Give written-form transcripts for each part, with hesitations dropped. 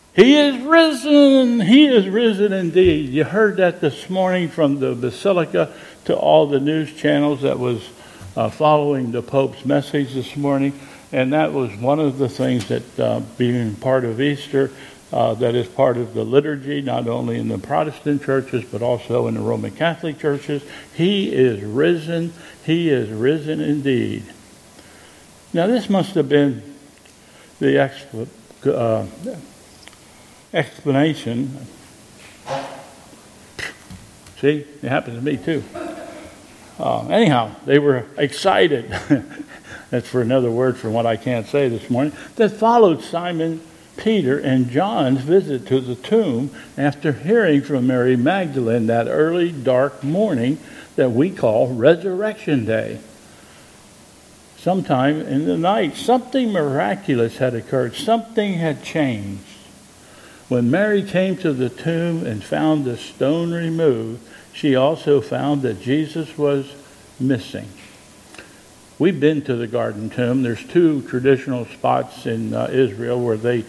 He is risen. He is risen indeed. You heard that this morning from the Basilica to all the news channels that was following the Pope's message this morning. And that was one of the things that being part of Easter, that is part of the liturgy, not only in the Protestant churches, but also in the Roman Catholic churches. He is risen. He is risen indeed. Now this must have been the explanation. See, it happened to me too. Anyhow, they were excited. That's for another word for what I can't say this morning. That followed Simon Peter and John's visit to the tomb after hearing from Mary Magdalene that early dark morning that we call Resurrection Day. Sometime in the night, something miraculous had occurred. Something had changed. When Mary came to the tomb and found the stone removed, she also found that Jesus was missing. We've been to the Garden Tomb. There's two traditional spots in Israel where they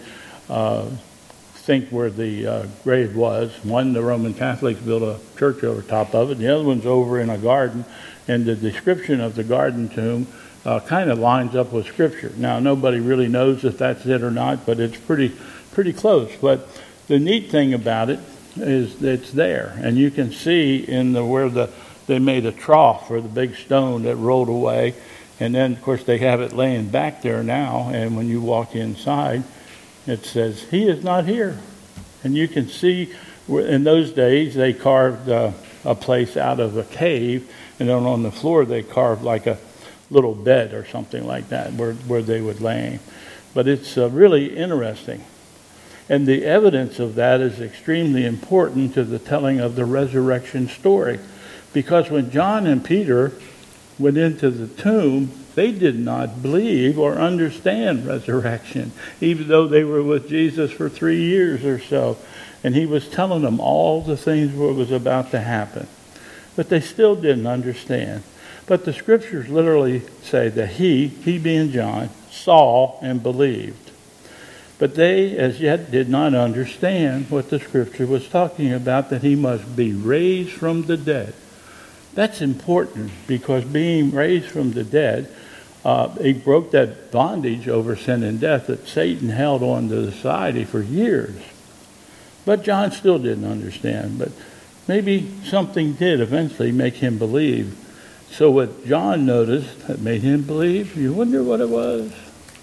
think where the grave was. One, the Roman Catholics built a church over top of it. The other one's over in a garden. And the description of the Garden Tomb kind of lines up with Scripture. Now, nobody really knows if that's it or not, but it's pretty close. But the neat thing about it is that it's there. And you can see in where they made a trough for the big stone that rolled away. And then, of course, they have it laying back there now. And when you walk inside, it says, "He is not here." And you can see in those days they carved a place out of a cave. And then on the floor they carved like a little bed or something like that where they would lay. But it's really interesting. And the evidence of that is extremely important to the telling of the resurrection story. Because when John and Peter went into the tomb, they did not believe or understand resurrection, even though they were with Jesus for 3 years or so. And he was telling them all the things what was about to happen. But they still didn't understand. But the scriptures literally say that he being John, saw and believed. But they as yet did not understand what the scripture was talking about, that he must be raised from the dead. That's important because being raised from the dead, he broke that bondage over sin and death that Satan held on to society for years. But John still didn't understand. But maybe something did eventually make him believe. So what John noticed that made him believe, you wonder what it was?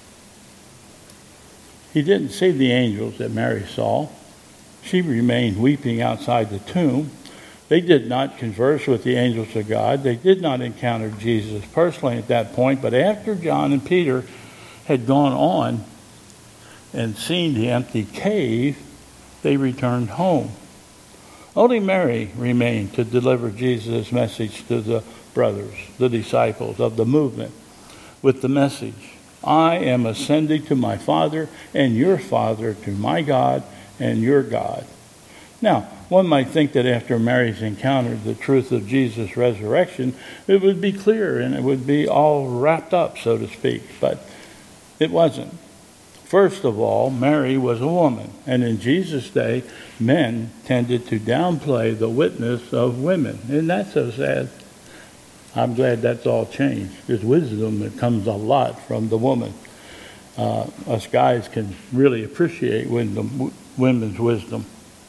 He didn't see the angels that Mary saw. She remained weeping outside the tomb. They did not converse with the angels of God. They did not encounter Jesus personally at that point. But after John and Peter had gone on and seen the empty cave, they returned home. Only Mary remained to deliver Jesus' message to the brothers, the disciples of the movement, with the message, "I am ascending to my Father and your Father, to my God and your God." Now, one might think that after Mary's encountered the truth of Jesus' resurrection, it would be clear and it would be all wrapped up, so to speak. But it wasn't. First of all, Mary was a woman. And in Jesus' day, men tended to downplay the witness of women. Isn't that so sad? I'm glad that's all changed. There's wisdom that comes a lot from the woman. Us guys can really appreciate women's wisdom.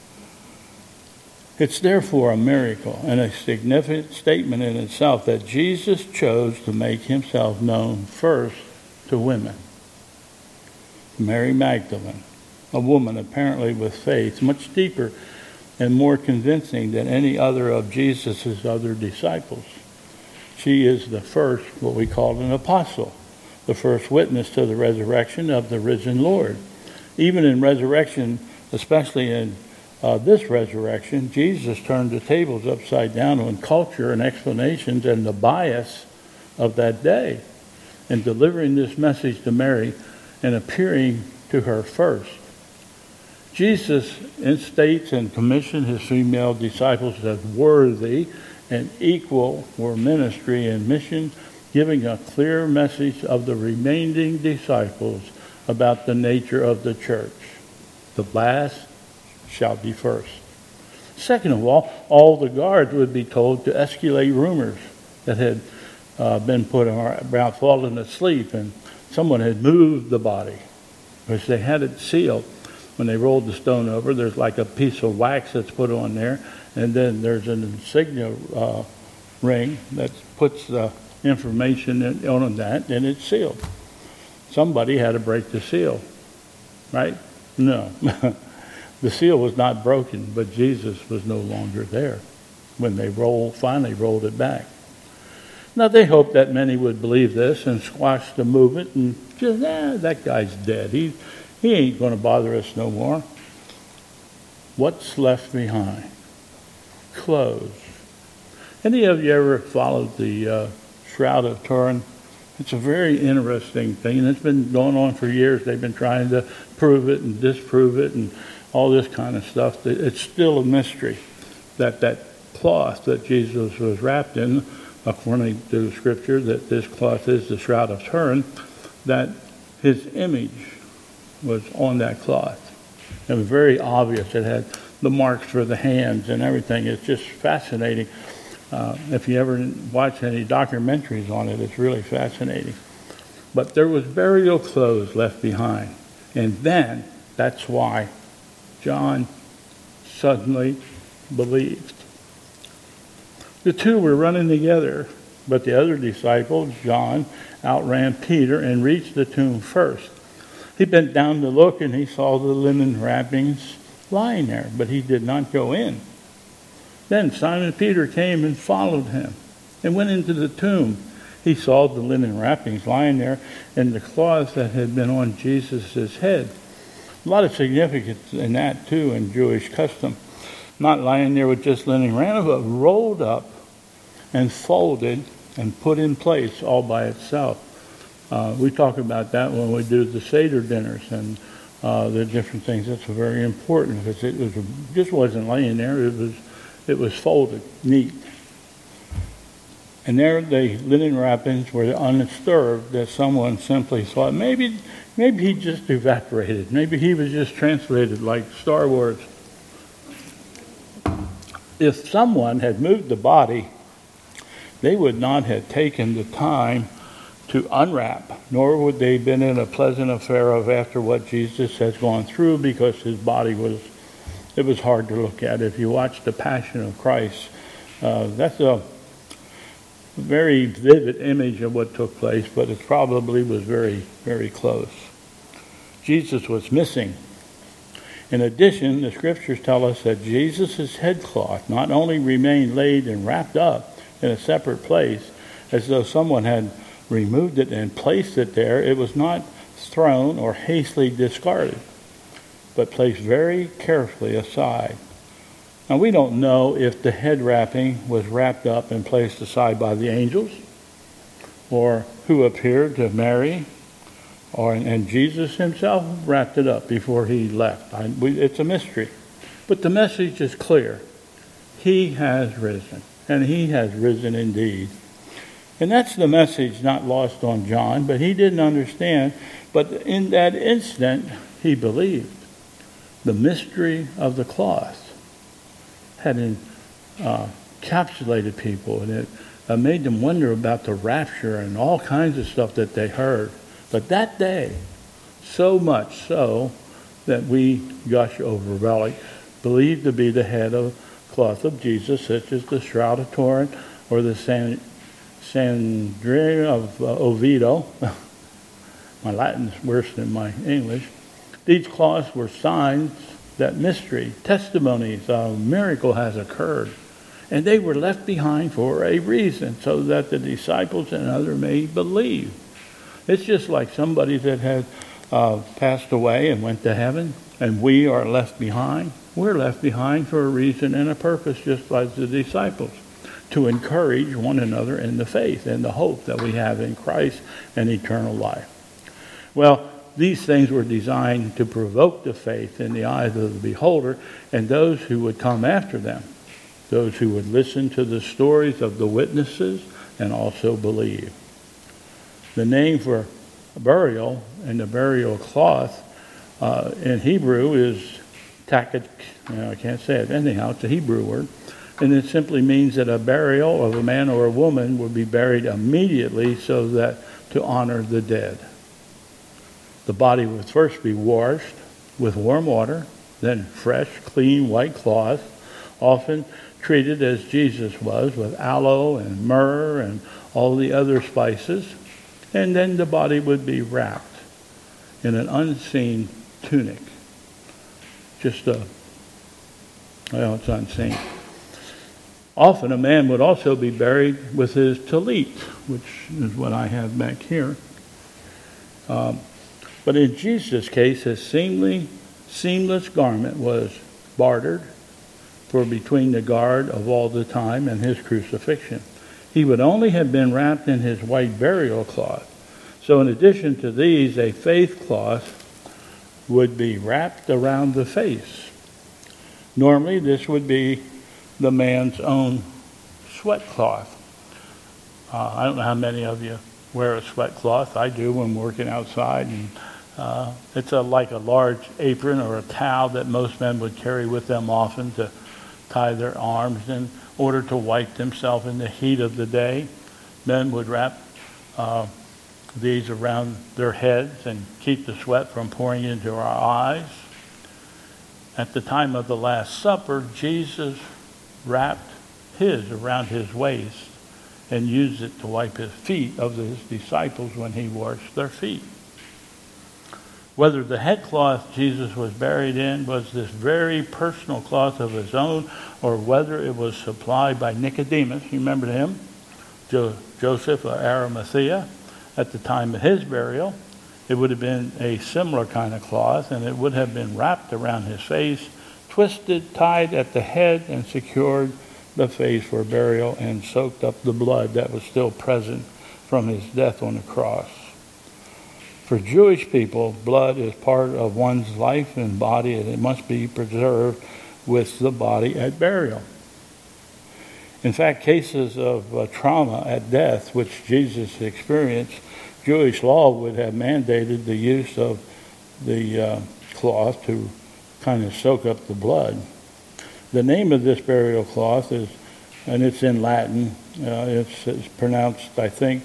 It's therefore a miracle and a significant statement in itself that Jesus chose to make himself known first to women. Mary Magdalene, a woman apparently with faith much deeper and more convincing than any other of Jesus' other disciples. She is the first, what we call an apostle, the first witness to the resurrection of the risen Lord. Even in resurrection, especially in this resurrection, Jesus turned the tables upside down on culture and explanations and the bias of that day, in delivering this message to Mary and appearing to her first. Jesus instates and commissioned his female disciples as worthy and equal for ministry and mission, giving a clear message of the remaining disciples about the nature of the church. The last shall be first. Second of all the guards would be told to escalate rumors that had been put around, fallen asleep, and someone had moved the body, because they had it sealed. When they rolled the stone over, there's like a piece of wax that's put on there, and then there's an insignia ring that puts the information on that, and it's sealed. Somebody had to break the seal, right? No. The seal was not broken, but Jesus was no longer there when they finally rolled it back. Now, they hoped that many would believe this and squash the movement and just, that guy's dead. He ain't going to bother us no more. What's left behind? Clothes. Any of you ever followed the Shroud of Turin? It's a very interesting thing, and it's been going on for years. They've been trying to prove it and disprove it and all this kind of stuff. It's still a mystery that cloth that Jesus was wrapped in, according to the scripture, that this cloth is the Shroud of Turin, that his image was on that cloth. It was very obvious. It had the marks for the hands and everything. It's just fascinating. If you ever watch any documentaries on it, it's really fascinating. But there was burial clothes left behind. And then, that's why John suddenly believed. The two were running together, but the other disciple, John, outran Peter and reached the tomb first. He bent down to look, and he saw the linen wrappings lying there, but he did not go in. Then Simon Peter came and followed him and went into the tomb. He saw the linen wrappings lying there and the cloth that had been on Jesus' head. A lot of significance in that, too, in Jewish custom. Not lying there with just linen wrappings, but rolled up and folded and put in place all by itself. We talk about that when we do the Seder dinners and the different things. That's very important, because it just wasn't laying there. It was folded, neat. And there the linen wrappings were undisturbed, that someone simply thought, maybe he just evaporated. Maybe he was just translated like Star Wars. If someone had moved the body, they would not have taken the time to unwrap, nor would they have been in a pleasant affair of after what Jesus has gone through, because his body was hard to look at. If you watch The Passion of Christ, that's a very vivid image of what took place, but it probably was very, very close. Jesus was missing. In addition, the scriptures tell us that Jesus' headcloth not only remained laid and wrapped up in a separate place, as though someone had removed it and placed it there, it was not thrown or hastily discarded, but placed very carefully aside. Now, we don't know if the head wrapping was wrapped up and placed aside by the angels, or who appeared to Mary, and Jesus himself wrapped it up before he left. It's a mystery. But the message is clear. He has risen, and he has risen indeed. And that's the message not lost on John, but he didn't understand. But in that instant, he believed. The mystery of the cloth had encapsulated people, and it made them wonder about the rapture and all kinds of stuff that they heard. But that day, so much so that we gush over relics believed to be the head of cloth of Jesus, such as the Shroud of Turin or the Sandria of Oviedo. My Latin's worse than my English. These cloths were signs that mystery, testimonies, a miracle has occurred. And they were left behind for a reason, so that the disciples and others may believe. It's just like somebody that had passed away and went to heaven, and we are left behind. We're left behind for a reason and a purpose, just like the disciples, to encourage one another in the faith and the hope that we have in Christ and eternal life. Well, these things were designed to provoke the faith in the eyes of the beholder and those who would come after them, those who would listen to the stories of the witnesses and also believe. The name for burial and the burial cloth in Hebrew is takat, I can't say it. Anyhow, it's a Hebrew word. And it simply means that a burial of a man or a woman would be buried immediately so that to honor the dead. The body would first be washed with warm water, then fresh, clean, white cloth, often treated as Jesus was, with aloe and myrrh and all the other spices. And then the body would be wrapped in an unseen tunic. It's unseen. Often a man would also be buried with his talit, which is what I have back here. But in Jesus' case, his seamless garment was bartered for between the guard of all the time and his crucifixion. He would only have been wrapped in his white burial cloth. So in addition to these, a faith cloth would be wrapped around the face. Normally, this would be the man's own sweat cloth. I don't know how many of you wear a sweat cloth. I do when working outside. And it's like a large apron or a towel that most men would carry with them often to tie their arms in order to wipe themselves in the heat of the day. Men would wrap these around their heads and keep the sweat from pouring into our eyes. At the time of the Last Supper, Jesus wrapped his around his waist and used it to wipe his feet of his disciples when he washed their feet. Whether the headcloth Jesus was buried in was this very personal cloth of his own, or whether it was supplied by Nicodemus, you remember him, Joseph of Arimathea, at the time of his burial, it would have been a similar kind of cloth, and it would have been wrapped around his face, twisted, tied at the head, and secured the face for burial, and soaked up the blood that was still present from his death on the cross. For Jewish people, blood is part of one's life and body, and it must be preserved with the body at burial. In fact, cases of trauma at death, which Jesus experienced, Jewish law would have mandated the use of the cloth to kind of soak up the blood. The name of this burial cloth is, and it's in Latin, it's pronounced, I think,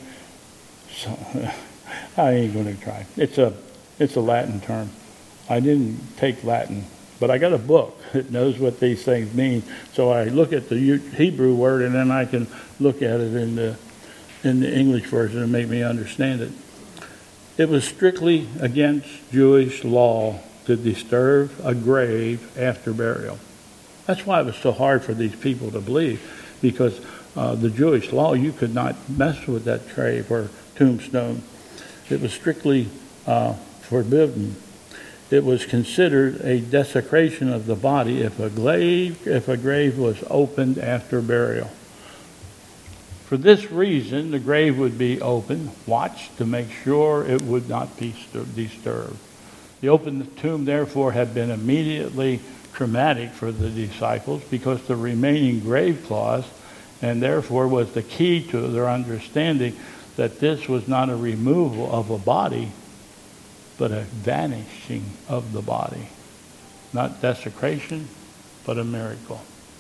I ain't going to try. It's a Latin term. I didn't take Latin, but I got a book that knows what these things mean. So I look at the Hebrew word, and then I can look at it in the English version and make me understand it. It was strictly against Jewish law to disturb a grave after burial. That's why it was so hard for these people to believe, because the Jewish law, you could not mess with that grave or tombstone. It was strictly forbidden. It was considered a desecration of the body if a grave was opened after burial. For this reason, the grave would be opened, watched to make sure it would not be disturbed. The open tomb, therefore, had been immediately traumatic for the disciples because the remaining grave cloth, and therefore was the key to their understanding that this was not a removal of a body, but a vanishing of the body. Not desecration, but a miracle.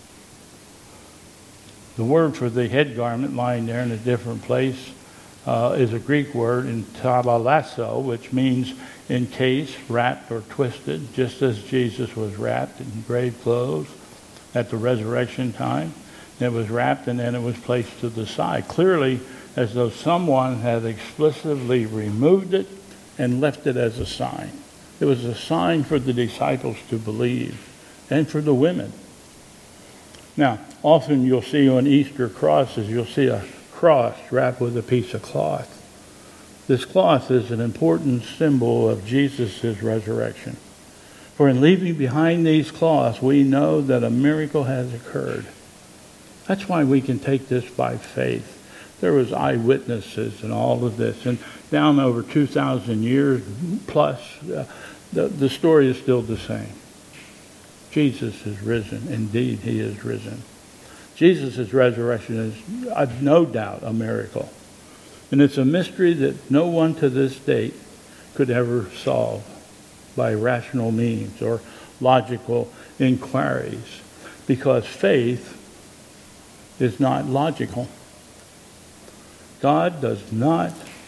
The word for the head garment lying there in a different place is a Greek word in tabalasso, which means encased, wrapped, or twisted, just as Jesus was wrapped in grave clothes at the resurrection time. It was wrapped and then it was placed to the side, clearly as though someone had explicitly removed it and left it as a sign. It was a sign for the disciples to believe, and for the women. Now, often you'll see on Easter crosses, you'll see a cross wrapped with a piece of cloth. This cloth is an important symbol of Jesus' resurrection. For in leaving behind these cloths, we know that a miracle has occurred. That's why we can take this by faith. There was eyewitnesses and all of this. And down over 2,000 years plus, the story is still the same. Jesus is risen. Indeed, he is risen. Jesus' resurrection is no doubt a miracle. And it's a mystery that no one to this date could ever solve by rational means or logical inquiries, because faith is not logical. God does not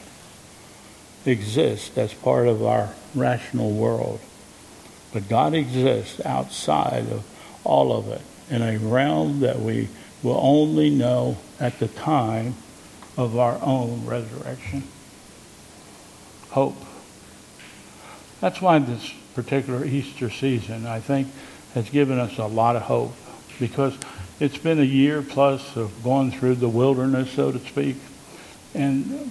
exist as part of our rational world, but God exists outside of all of it, in a realm that we will only know at the time of our own resurrection. Hope. That's why this particular Easter season, I think, has given us a lot of hope, because it's been a year plus of going through the wilderness, so to speak. And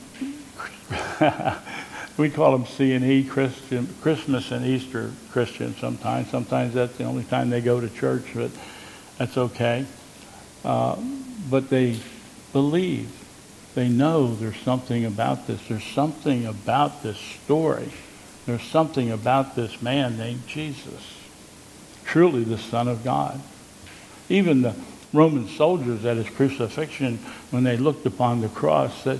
we call them C&E, Christmas and Easter Christians sometimes. Sometimes that's the only time they go to church, but that's okay. But they believe. They know there's something about this. There's something about this story. There's something about this man named Jesus, truly the Son of God. Even the Roman soldiers at his crucifixion, when they looked upon the cross, said,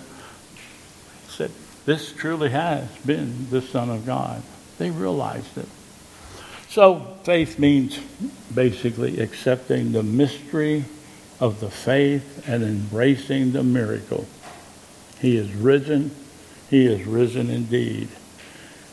this truly has been the Son of God. They realized it. So faith means basically accepting the mystery of the faith and embracing the miracle. He is risen. He is risen indeed.